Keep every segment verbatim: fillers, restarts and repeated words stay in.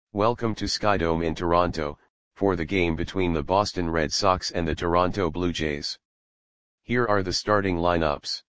Welcome to Skydome in Toronto, for the game between the Boston Red Sox and the Toronto Blue Jays. Here are the starting lineups.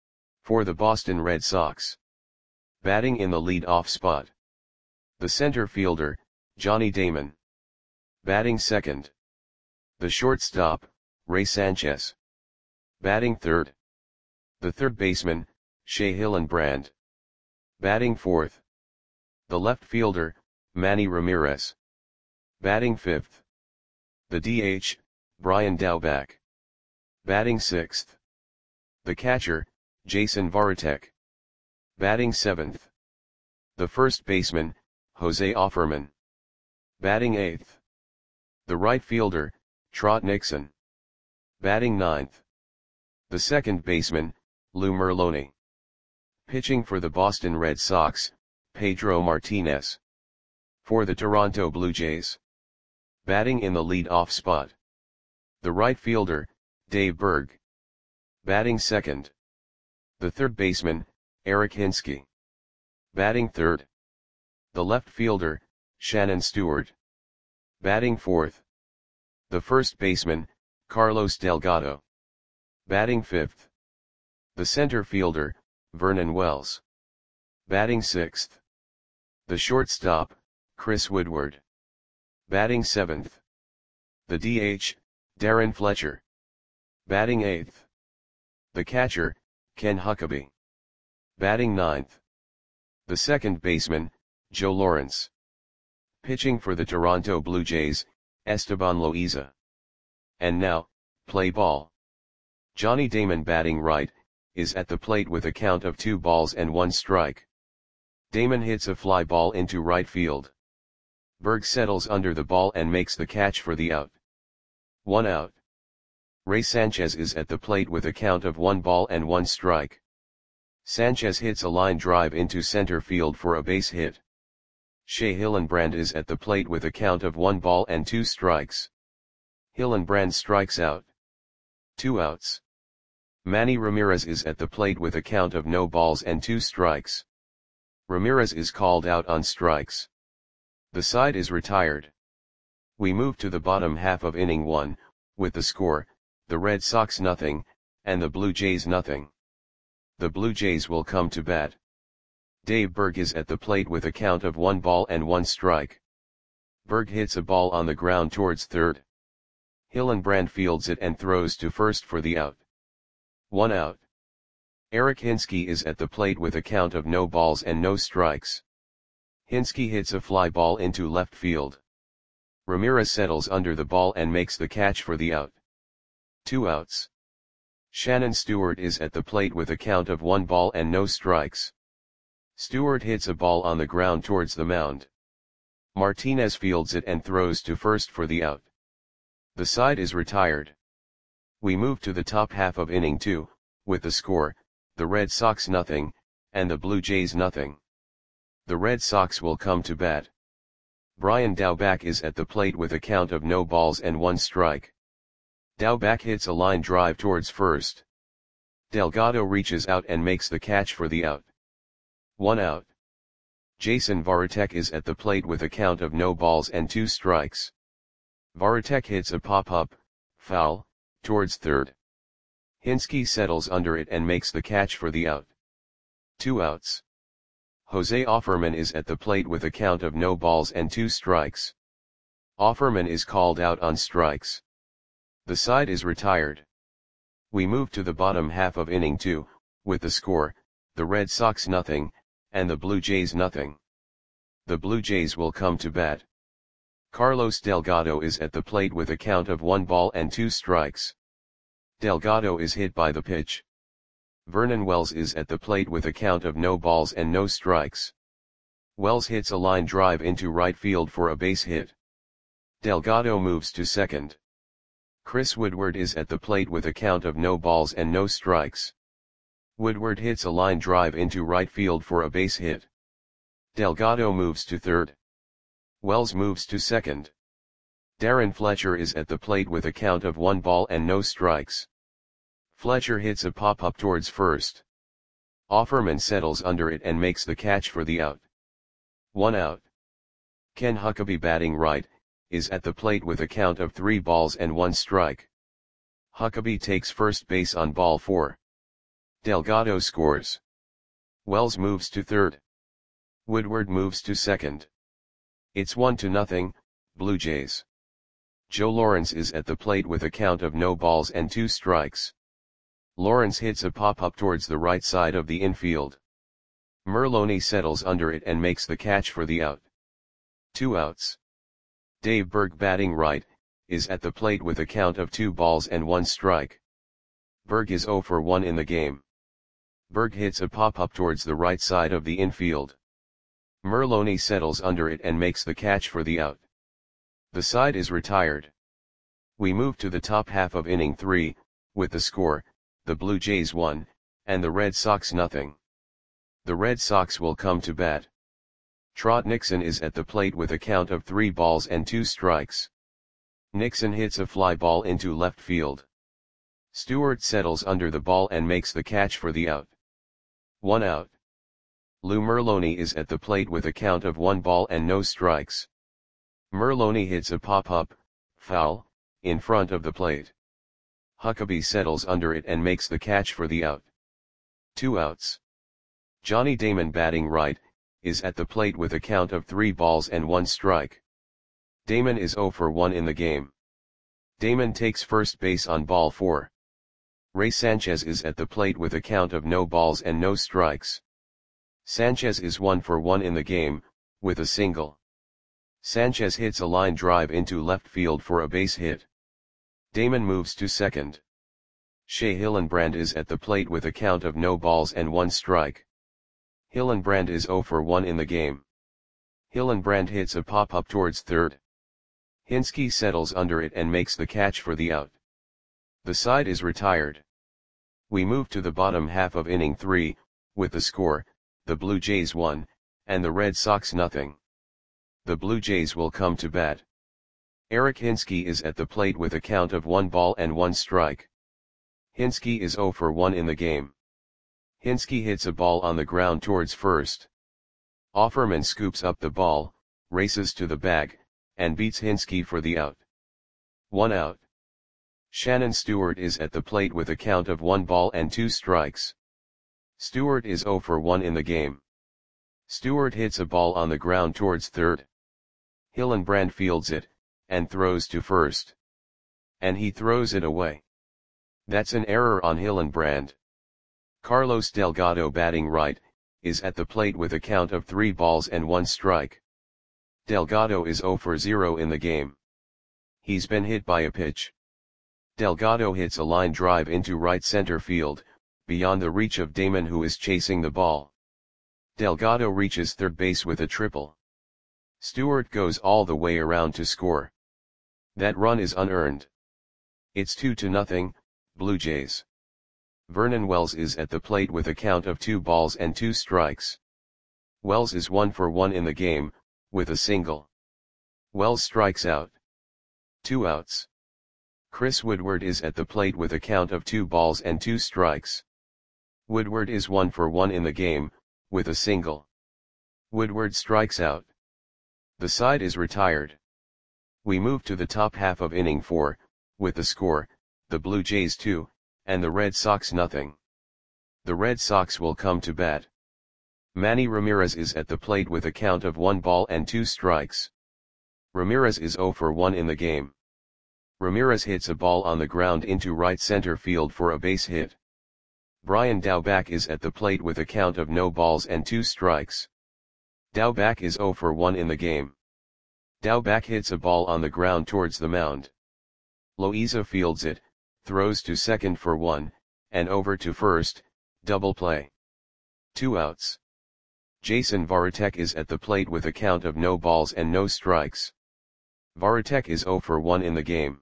For the Boston Red Sox. Batting in the lead-off spot. The center fielder, Johnny Damon. Batting second. The shortstop, Ray Sanchez. Batting third. The third baseman, Shea Hillenbrand. Batting fourth. The left fielder, Manny Ramirez. Batting fifth. The D H, Brian Daubach. Batting sixth. The catcher, Jason Varitek. Batting seventh. The first baseman, Jose Offerman. Batting eighth. The right fielder, Trot Nixon. Batting ninth. The second baseman, Lou Merloni. Pitching for the Boston Red Sox, Pedro Martinez. For the Toronto Blue Jays. Batting in the lead-off spot. The right fielder, Dave Berg. Batting second. The third baseman, Eric Hinske. Batting third. The left fielder, Shannon Stewart. Batting fourth. The first baseman, Carlos Delgado. Batting fifth. The center fielder, Vernon Wells. Batting sixth. The shortstop, Chris Woodward. Batting seventh. The D H, Darren Fletcher. Batting eighth. The catcher, Ken Huckabee. Batting ninth. The second baseman, Joe Lawrence. Pitching for the Toronto Blue Jays, Esteban Loaiza. And now, play ball. Johnny Damon batting right, is at the plate with a count of two balls and one strike. Damon hits a fly ball into right field. Berg settles under the ball and makes the catch for the out. One out. Ray Sanchez is at the plate with a count of one ball and one strike. Sanchez hits a line drive into center field for a base hit. Shea Hillenbrand is at the plate with a count of one ball and two strikes. Hillenbrand strikes out. Two outs. Manny Ramirez is at the plate with a count of no balls and two strikes. Ramirez is called out on strikes. The side is retired. We move to the bottom half of inning one, with the score, the Red Sox nothing, and the Blue Jays nothing. The Blue Jays will come to bat. Dave Berg is at the plate with a count of one ball and one strike. Berg hits a ball on the ground towards third. Hillenbrand fields it and throws to first for the out. One out. Eric Hinske is at the plate with a count of no balls and no strikes. Hinske hits a fly ball into left field. Ramirez settles under the ball and makes the catch for the out. Two outs. Shannon Stewart is at the plate with a count of one ball and no strikes. Stewart hits a ball on the ground towards the mound. Martinez fields it and throws to first for the out. The side is retired. We move to the top half of inning two, with the score, the Red Sox nothing, and the Blue Jays nothing. The Red Sox will come to bat. Brian Daubach is at the plate with a count of no balls and one strike. Daubach hits a line drive towards first. Delgado reaches out and makes the catch for the out. One out. Jason Varitek is at the plate with a count of no balls and two strikes. Varitek hits a pop-up, foul, towards third. Hinske settles under it and makes the catch for the out. Two outs. Jose Offerman is at the plate with a count of no balls and two strikes. Offerman is called out on strikes. The side is retired. We move to the bottom half of inning two, with the score, the Red Sox nothing, and the Blue Jays nothing. The Blue Jays will come to bat. Carlos Delgado is at the plate with a count of one ball and two strikes. Delgado is hit by the pitch. Vernon Wells is at the plate with a count of no balls and no strikes. Wells hits a line drive into right field for a base hit. Delgado moves to second. Chris Woodward is at the plate with a count of no balls and no strikes. Woodward hits a line drive into right field for a base hit. Delgado moves to third. Wells moves to second. Darren Fletcher is at the plate with a count of one ball and no strikes. Fletcher hits a pop-up towards first. Offerman settles under it and makes the catch for the out. One out. Ken Huckabee batting right, is at the plate with a count of three balls and one strike. Huckabee takes first base on ball four. Delgado scores. Wells moves to third. Woodward moves to second. It's one to nothing, Blue Jays. Joe Lawrence is at the plate with a count of no balls and two strikes. Lawrence hits a pop-up towards the right side of the infield. Merloni settles under it and makes the catch for the out. Two outs. Dave Berg batting right, is at the plate with a count of two balls and one strike. Berg is zero for one in the game. Berg hits a pop-up towards the right side of the infield. Merloni settles under it and makes the catch for the out. The side is retired. We move to the top half of inning three, with the score, the Blue Jays one, and the Red Sox nothing. The Red Sox will come to bat. Trot Nixon is at the plate with a count of three balls and two strikes. Nixon hits a fly ball into left field. Stewart settles under the ball and makes the catch for the out. One out. Lou Merloni is at the plate with a count of one ball and no strikes. Merloni hits a pop-up, foul, in front of the plate. Huckabee settles under it and makes the catch for the out. Two outs. Johnny Damon batting right, is at the plate with a count of three balls and one strike. Damon is zero for one in the game. Damon takes first base on ball four. Ray Sanchez is at the plate with a count of no balls and no strikes. Sanchez is one for one in the game, with a single. Sanchez hits a line drive into left field for a base hit. Damon moves to second. Shea Hillenbrand is at the plate with a count of no balls and one strike. Hillenbrand is zero for one in the game. Hillenbrand hits a pop-up towards third. Hinske settles under it and makes the catch for the out. The side is retired. We move to the bottom half of inning three, with the score, the Blue Jays one, and the Red Sox nothing. The Blue Jays will come to bat. Eric Hinske is at the plate with a count of one ball and one strike. Hinske is zero for one in the game. Hinske hits a ball on the ground towards first. Offerman scoops up the ball, races to the bag, and beats Hinske for the out. One out. Shannon Stewart is at the plate with a count of one ball and two strikes. Stewart is zero for one in the game. Stewart hits a ball on the ground towards third. Hillenbrand fields it, and throws to first. And he throws it away. That's an error on Hillenbrand. Carlos Delgado batting right, is at the plate with a count of three balls and one strike. Delgado is zero for zero in the game. He's been hit by a pitch. Delgado hits a line drive into right center field, beyond the reach of Damon, who is chasing the ball. Delgado reaches third base with a triple. Stewart goes all the way around to score. That run is unearned. It's two to nothing, Blue Jays. Vernon Wells is at the plate with a count of two balls and two strikes. Wells is one for one in the game, with a single. Wells strikes out. Two outs. Chris Woodward is at the plate with a count of two balls and two strikes. Woodward is one for one in the game, with a single. Woodward strikes out. The side is retired. We move to the top half of inning four, with the score, the Blue Jays two, and the Red Sox nothing. The Red Sox will come to bat. Manny Ramirez is at the plate with a count of one ball and two strikes. Ramirez is zero for one in the game. Ramirez hits a ball on the ground into right center field for a base hit. Brian Daubach is at the plate with a count of no balls and two strikes. Daubach is zero for one in the game. Daubach hits a ball on the ground towards the mound. Loiza fields it, throws to second for one, and over to first, double play. Two outs. Jason Varitek is at the plate with a count of no balls and no strikes. Varitek is zero for one in the game.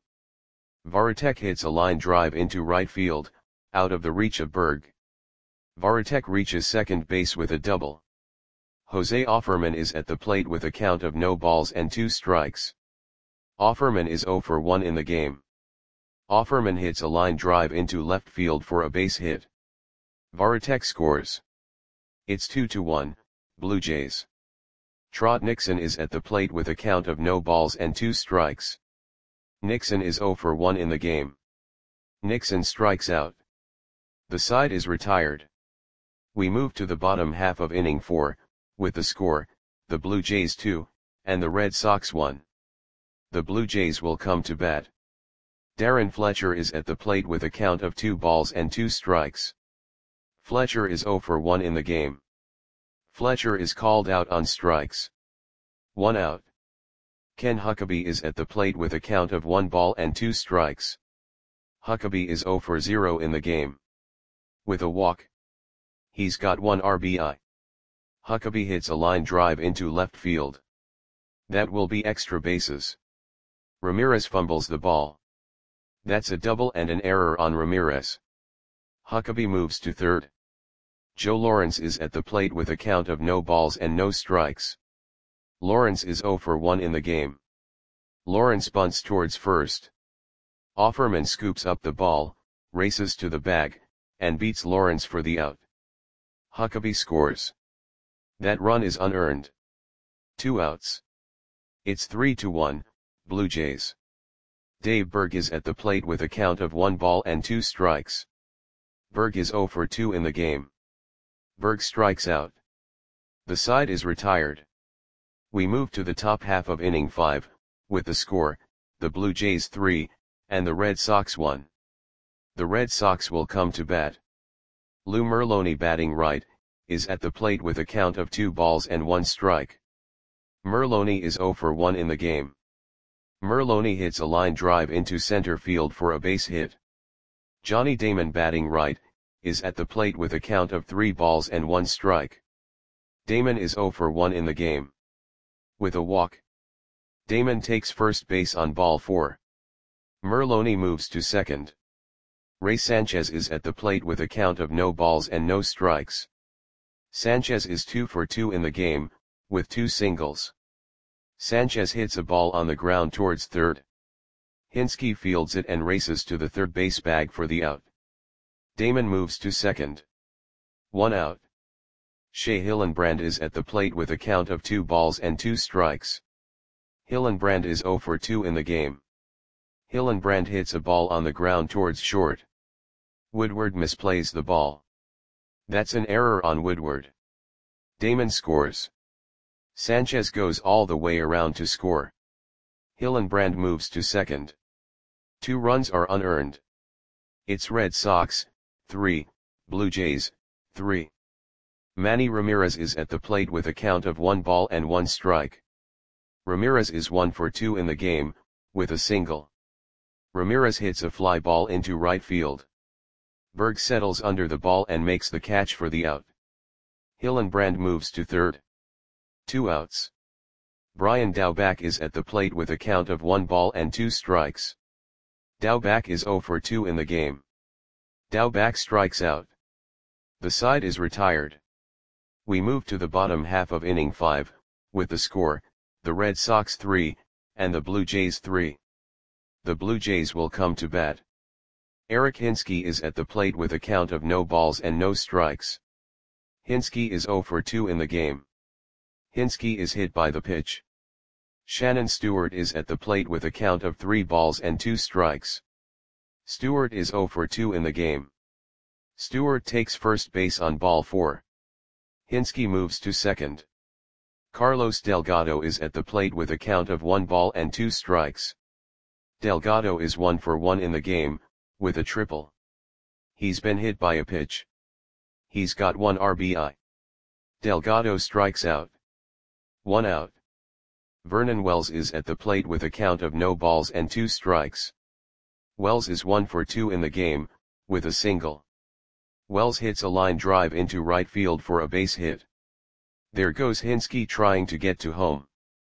Varitek hits a line drive into right field, out of the reach of Berg. Varitek reaches second base with a double. Jose Offerman is at the plate with a count of no balls and two strikes. Offerman is zero for one in the game. Offerman hits a line drive into left field for a base hit. Varitek scores. It's two to one, Blue Jays. Trot Nixon is at the plate with a count of no balls and two strikes. Nixon is zero for one in the game. Nixon strikes out. The side is retired. We move to the bottom half of inning four, with the score, the Blue Jays two, and the Red Sox one. The Blue Jays will come to bat. Darren Fletcher is at the plate with a count of two balls and two strikes. Fletcher is zero for one in the game. Fletcher is called out on strikes. One out. Ken Huckabee is at the plate with a count of one ball and two strikes. Huckabee is zero for zero in the game. With a walk. He's got one R B I. Huckabee hits a line drive into left field. That will be extra bases. Ramirez fumbles the ball. That's a double and an error on Ramirez. Huckabee moves to third. Joe Lawrence is at the plate with a count of no balls and no strikes. Lawrence is zero for one in the game. Lawrence bunts towards first. Offerman scoops up the ball, races to the bag, and beats Lawrence for the out. Huckabee scores. That run is unearned. Two outs. It's three to one, Blue Jays. Dave Berg is at the plate with a count of one ball and two strikes. Berg is zero for two in the game. Berg strikes out. The side is retired. We move to the top half of inning five, with the score, the Blue Jays three, and the Red Sox one. The Red Sox will come to bat. Lou Merloni, batting right, is at the plate with a count of two balls and one strike. Merloni is zero for one in the game. Merloni hits a line drive into center field for a base hit. Johnny Damon, batting right, is at the plate with a count of three balls and one strike. Damon is zero for one in the game. With a walk. Damon takes first base on ball four. Merloni moves to second. Ray Sanchez is at the plate with a count of no balls and no strikes. Sanchez is two for two in the game, with two singles. Sanchez hits a ball on the ground towards third. Hinske fields it and races to the third base bag for the out. Damon moves to second. One out. Shea Hillenbrand is at the plate with a count of two balls and two strikes. Hillenbrand is zero for two in the game. Hillenbrand hits a ball on the ground towards short. Woodward misplays the ball. That's an error on Woodward. Damon scores. Sanchez goes all the way around to score. Hillenbrand moves to second. Two runs are unearned. It's Red Sox, three, Blue Jays, three. Manny Ramirez is at the plate with a count of one ball and one strike. Ramirez is one for two in the game, with a single. Ramirez hits a fly ball into right field. Berg settles under the ball and makes the catch for the out. Hillenbrand moves to third. Two outs. Brian Daubach is at the plate with a count of one ball and two strikes. Daubach is zero for two in the game. Daubach strikes out. The side is retired. We move to the bottom half of inning five, with the score, the Red Sox three, and the Blue Jays three. The Blue Jays will come to bat. Eric Hinske is at the plate with a count of no balls and no strikes. Hinske is zero for two in the game. Hinske is hit by the pitch. Shannon Stewart is at the plate with a count of three balls and two strikes. Stewart is zero for two in the game. Stewart takes first base on ball four. Hinske moves to second. Carlos Delgado is at the plate with a count of one ball and two strikes. Delgado is one for one in the game, with a triple. He's been hit by a pitch. He's got one R B I. Delgado strikes out. One out. Vernon Wells is at the plate with a count of no balls and two strikes. Wells is one for two in the game, with a single. Wells hits a line drive into right field for a base hit. There goes Hinske trying to get to home.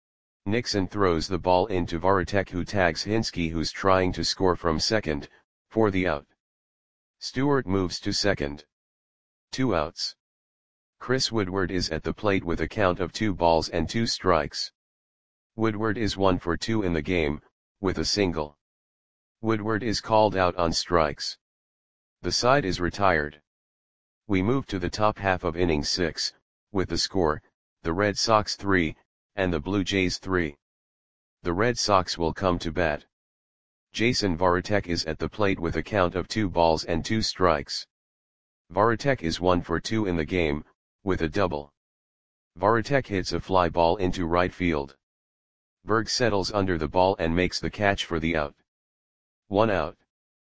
Nixon throws the ball into Varitek, who tags Hinske, who's trying to score from second, for the out. Stewart moves to second. Two outs. Chris Woodward is at the plate with a count of two balls and two strikes. Woodward is one for two in the game, with a single. Woodward is called out on strikes. The side is retired. We move to the top half of inning six, with the score, the Red Sox three, and the Blue Jays three. The Red Sox will come to bat. Jason Varitek is at the plate with a count of two balls and two strikes. Varitek is one for two in the game, with a double. Varitek hits a fly ball into right field. Berg settles under the ball and makes the catch for the out. One out.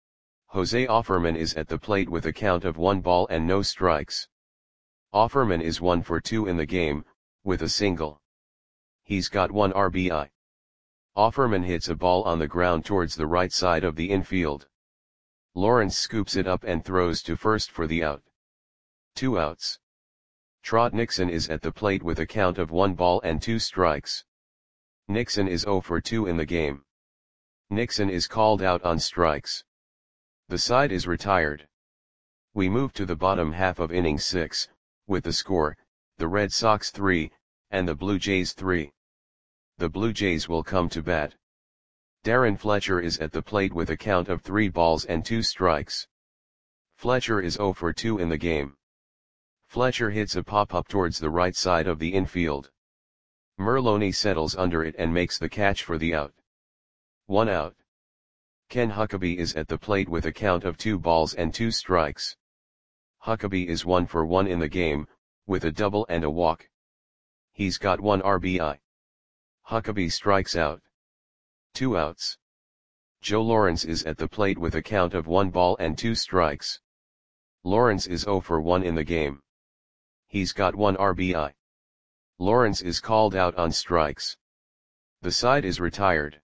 Jose Offerman is at the plate with a count of one ball and no strikes. Offerman is one for two in the game, with a single. He's got one R B I. Offerman hits a ball on the ground towards the right side of the infield. Lawrence scoops it up and throws to first for the out. Two outs. Trot Nixon is at the plate with a count of one ball and two strikes. Nixon is zero for two in the game. Nixon is called out on strikes. The side is retired. We move to the bottom half of inning six, with the score, the Red Sox three, and the Blue Jays three. The Blue Jays will come to bat. Darren Fletcher is at the plate with a count of three balls and two strikes. Fletcher is zero for two in the game. Fletcher hits a pop-up towards the right side of the infield. Merloni settles under it and makes the catch for the out. One out. Ken Huckabee is at the plate with a count of two balls and two strikes. Huckabee is one for one in the game, with a double and a walk. He's got one R B I. Huckabee strikes out. Two outs. Joe Lawrence is at the plate with a count of one ball and two strikes. Lawrence is zero for one in the game. He's got one R B I. Lawrence is called out on strikes. The side is retired.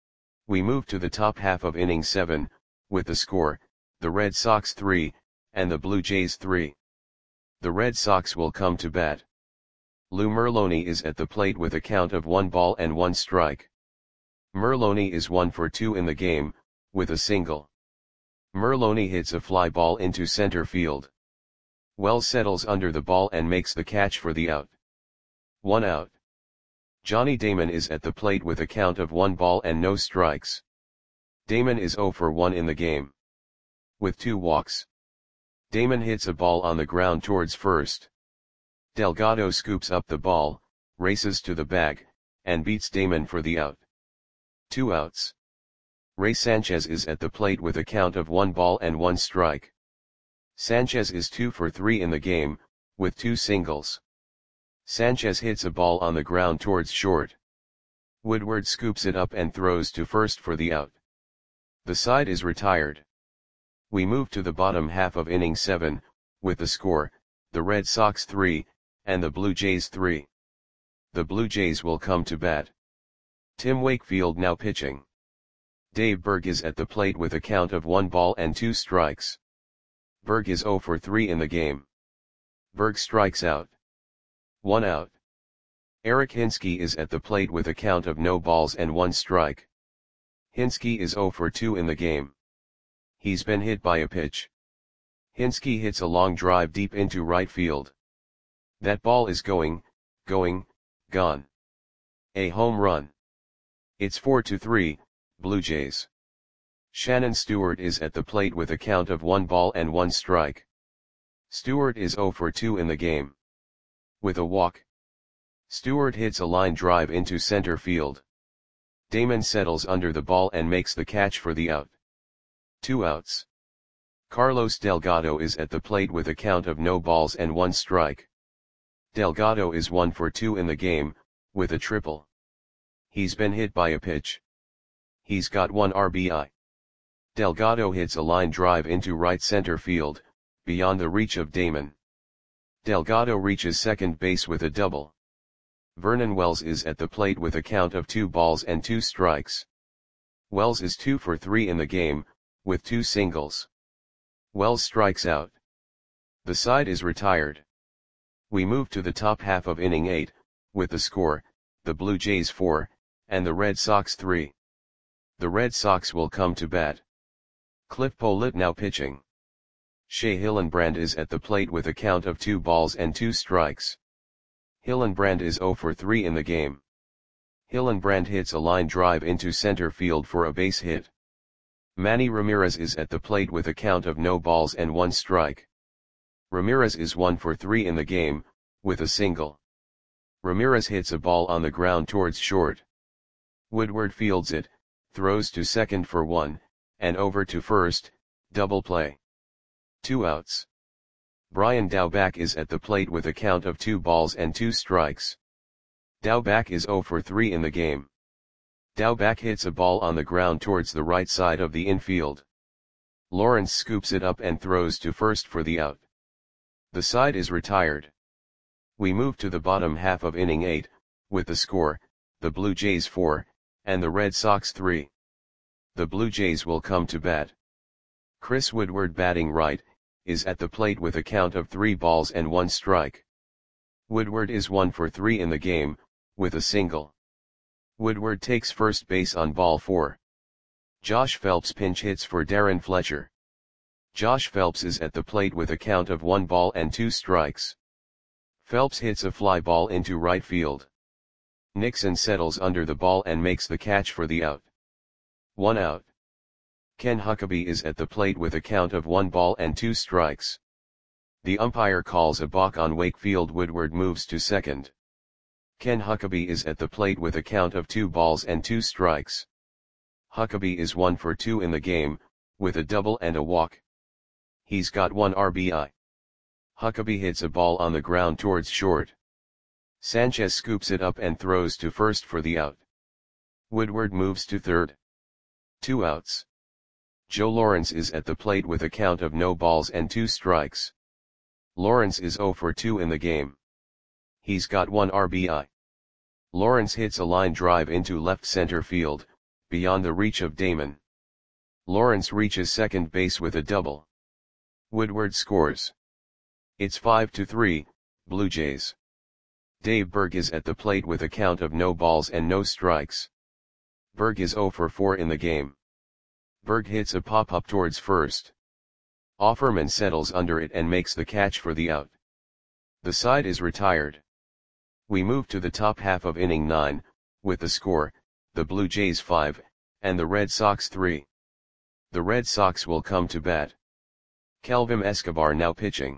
We move to the top half of inning seven, with the score, the Red Sox three, and the Blue Jays three. The Red Sox will come to bat. Lou Merloni is at the plate with a count of one ball and one strike. Merloni is one for two in the game, with a single. Merloni hits a fly ball into center field. Wells settles under the ball and makes the catch for the out. One out. Johnny Damon is at the plate with a count of one ball and no strikes. Damon is zero for one in the game. With two walks. Damon hits a ball on the ground towards first. Delgado scoops up the ball, races to the bag, and beats Damon for the out. Two outs. Ray Sanchez is at the plate with a count of one ball and one strike. Sanchez is two for three in the game, with two singles. Sanchez hits a ball on the ground towards short. Woodward scoops it up and throws to first for the out. The side is retired. We move to the bottom half of inning seven, with the score, the Red Sox three, and the Blue Jays three. The Blue Jays will come to bat. Tim Wakefield now pitching. Dave Berg is at the plate with a count of one ball and two strikes. Berg is zero for three in the game. Berg strikes out. One out. Eric Hinske is at the plate with a count of no balls and one strike. Hinske is zero for two in the game. He's been hit by a pitch. Hinske hits a long drive deep into right field. That ball is going, going, gone. A home run. It's four to three, Blue Jays. Shannon Stewart is at the plate with a count of one ball and one strike. Stewart is zero for two in the game. With a walk. Stewart hits a line drive into center field. Damon settles under the ball and makes the catch for the out. Two outs. Carlos Delgado is at the plate with a count of no balls and one strike. Delgado is one for two in the game, with a triple. He's been hit by a pitch. He's got one R B I. Delgado hits a line drive into right center field, beyond the reach of Damon. Delgado reaches second base with a double. Vernon Wells is at the plate with a count of two balls and two strikes. Wells is two for three in the game, with two singles. Wells strikes out. The side is retired. We move to the top half of inning eight, with the score, the Blue Jays four, and the Red Sox three. The Red Sox will come to bat. Cliff Pollitt now pitching. Shea Hillenbrand is at the plate with a count of two balls and two strikes. Hillenbrand is zero for three in the game. Hillenbrand hits a line drive into center field for a base hit. Manny Ramirez is at the plate with a count of no balls and one strike. Ramirez is one for three in the game, with a single. Ramirez hits a ball on the ground towards short. Woodward fields it, throws to second for one, and over to first, double play. Two outs. Brian Daubach is at the plate with a count of two balls and two strikes. Daubach is zero for three in the game. Daubach hits a ball on the ground towards the right side of the infield. Lawrence scoops it up and throws to first for the out. The side is retired. We move to the bottom half of inning eight, with the score, the Blue Jays four, and the Red Sox three. The Blue Jays will come to bat. Chris Woodward, batting right, is at the plate with a count of three balls and one strike. Woodward is one for three in the game, with a single. Woodward takes first base on ball four. Josh Phelps pinch hits for Darren Fletcher. Josh Phelps is at the plate with a count of one ball and two strikes. Phelps hits a fly ball into right field. Nixon settles under the ball and makes the catch for the out. One out. Ken Huckabee is at the plate with a count of one ball and two strikes. The umpire calls a balk on Wakefield. Woodward moves to second. Ken Huckabee is at the plate with a count of two balls and two strikes. Huckabee is one for two in the game, with a double and a walk. He's got one R B I. Huckabee hits a ball on the ground towards short. Sanchez scoops it up and throws to first for the out. Woodward moves to third. Two outs. Joe Lawrence is at the plate with a count of no balls and two strikes. Lawrence is zero for two in the game. He's got one R B I. Lawrence hits a line drive into left center field, beyond the reach of Damon. Lawrence reaches second base with a double. Woodward scores. It's five to three, Blue Jays. Dave Berg is at the plate with a count of no balls and no strikes. Berg is zero for four in the game. Berg hits a pop-up towards first. Offerman settles under it and makes the catch for the out. The side is retired. We move to the top half of inning nine, with the score, the Blue Jays five, and the Red Sox three. The Red Sox will come to bat. Kelvin Escobar now pitching.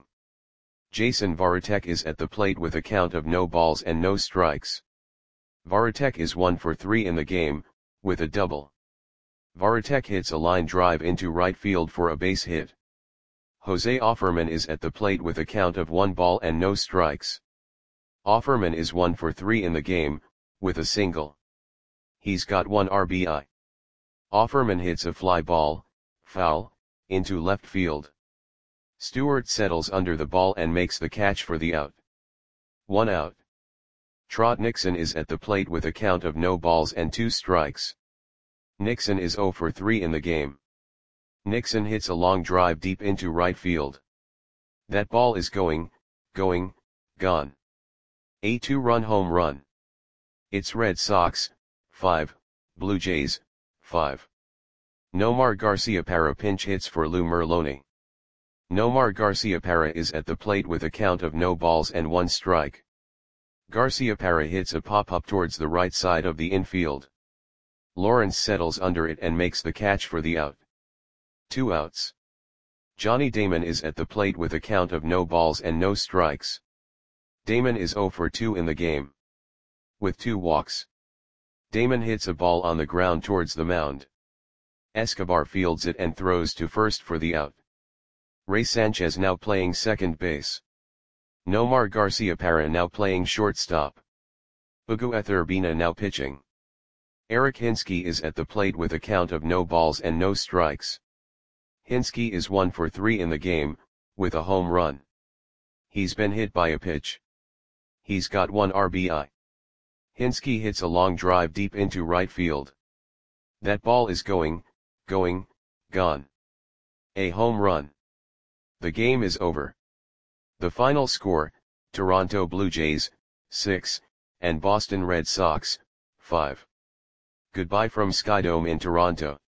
Jason Varitek is at the plate with a count of no balls and no strikes. Varitek is one for three in the game, with a double. Varitek hits a line drive into right field for a base hit. Jose Offerman is at the plate with a count of one ball and no strikes. Offerman is one for three in the game, with a single. He's got one R B I. Offerman hits a fly ball, foul, into left field. Stewart settles under the ball and makes the catch for the out. One out. Trot Nixon is at the plate with a count of no balls and two strikes. Nixon is zero for three in the game. Nixon hits a long drive deep into right field. That ball is going, going, gone. A two-run home run. It's Red Sox, five, Blue Jays, five. Nomar Garciaparra pinch hits for Lou Merloni. Nomar Garciaparra is at the plate with a count of no balls and one strike. Garciaparra hits a pop-up towards the right side of the infield. Lawrence settles under it and makes the catch for the out. Two outs. Johnny Damon is at the plate with a count of no balls and no strikes. Damon is zero for two in the game. With two walks. Damon hits a ball on the ground towards the mound. Escobar fields it and throws to first for the out. Ray Sanchez now playing second base. Nomar Garciaparra now playing shortstop. Ugueth Urbina now pitching. Eric Hinske is at the plate with a count of no balls and no strikes. Hinske is one for three in the game, with a home run. He's been hit by a pitch. He's got one R B I. Hinske hits a long drive deep into right field. That ball is going, going, gone. A home run. The game is over. The final score, Toronto Blue Jays, six, and Boston Red Sox, five. Goodbye from Skydome in Toronto.